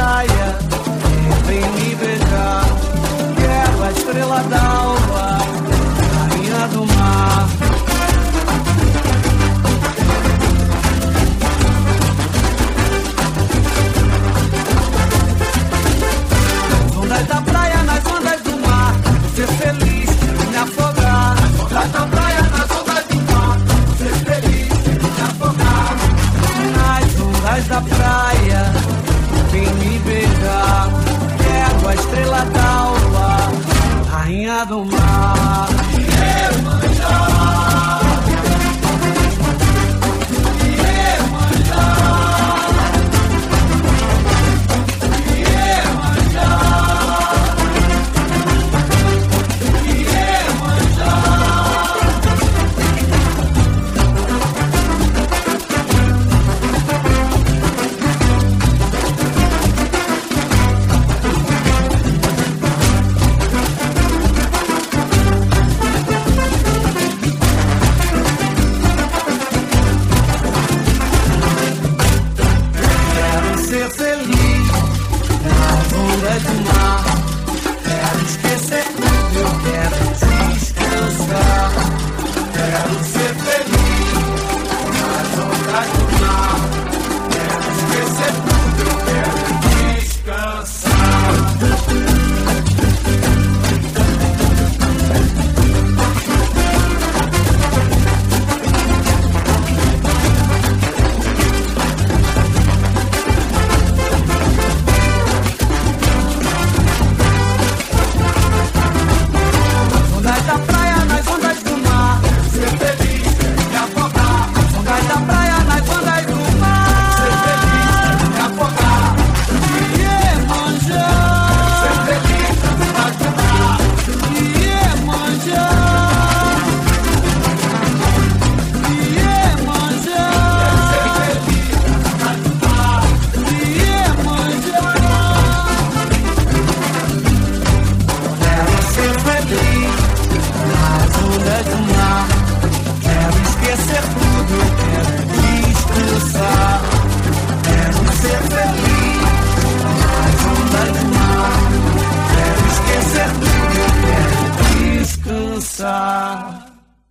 praia, vem me beijar. Quero a estrela d'alva, rainha do mar. Nas ondas da praia, nas ondas do mar, ser feliz, me afogar. Nas ondas da praia, nas ondas do mar, ser feliz, me afogar. Nas ondas da praia, vem me beijar. Quero a estrela d'alva, rainha do mar. Ser feliz nas ondas do mar, quero esquecer